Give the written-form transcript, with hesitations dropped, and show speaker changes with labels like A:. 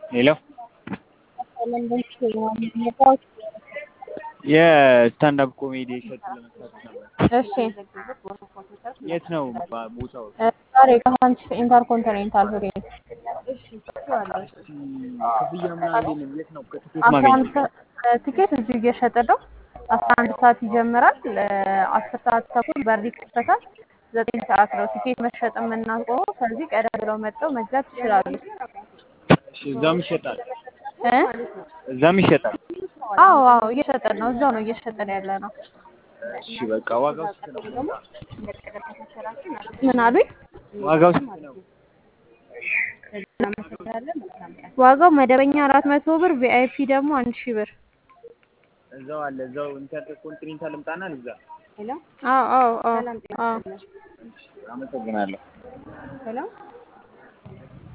A: ሄሎ የስታንዳፕ ኮሜዲ እሸቱ ለመስራት ነበር።
B: እሺ
A: የት ነው ቦታው?
B: ዛሬ ከሳንቺስ ኢንተርኮንቲኔንታል ሆቴል
A: ክፍያ ምናምን እንዴት ነው? የት ነው ከትኬት
B: 11
A: ማገኘው?
B: ቲኬት እዚሁ እየሸጠ ነው። 11 ሰዓት ይጀምራል። 10 ሰዓት ተኩል በር ይከፈታል። 9 ሰዓት ነው ቲኬት መሸጥ የምናቆመው። ስለዚህ ቀደም ብለው መጥተው መግዛት ይችላሉ።
A: እሺ እዛም ይሸጣል?
B: እ
A: እዛም ይሸጣል?
B: አዎ አዎ እየሸጠን ነው። እዛው ነው እየሸጠን ያለ ነው።
A: እሺ በቃ ዋጋው ስንት ነው?
B: ምን አሉኝ?
A: ዋጋው ስንት ነው?
B: ዋጋው መደበኛ 400 ብር፣ ቪአይፒ ደግሞ 1000 ብር።
A: እዛው አለ እዛው ኢንተርኮንቲኔንታል ልምጣና ልግዛ?
B: አዎ አዎ አዎ አዎ።
A: አመሰግናለሁ።